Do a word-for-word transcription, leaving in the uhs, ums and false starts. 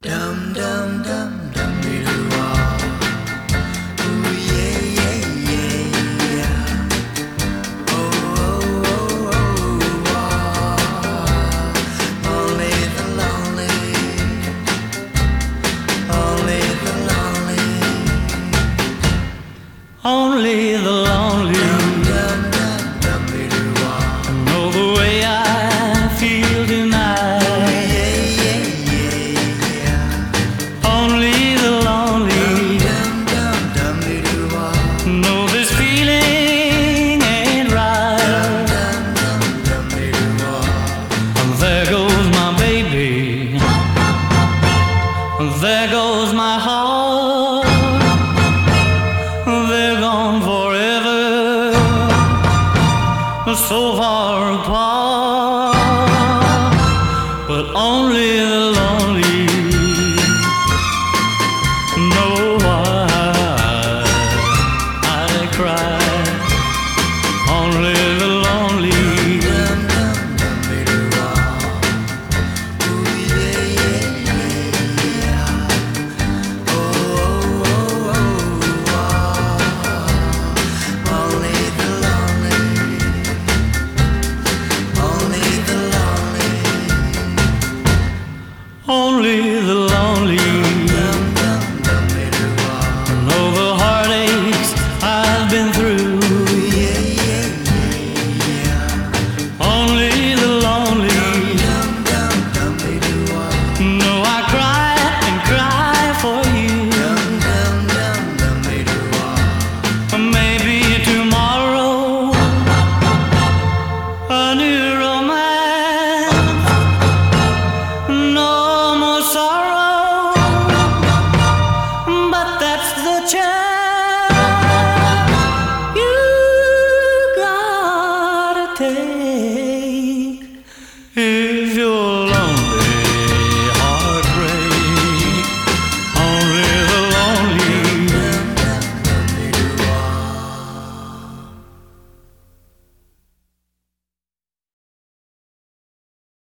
Dum dum dum dum dee doo wah. Ooh yeah yeah yeah yeah. Oh oh oh oh wah. Only the lonely, only the lonely, Only the lonely dum dum dum dum dee doo wah. know the way I feel tonight. Yeah yeah yeah yeah. Only the lonely Dum dum dum dee doo wah. know this feeling ain't right. Dum dum dum dee doo wah. And there goes my baby, and there goes my heart. They're gone forever, so far apart. But only the lonely know why I cry. Only the lonely Dum dum dum dee doo wah. Ooh yeah yeah yeah yeah. Oh oh oh oh wah. Only the lonely, only the lonely. Only the lonely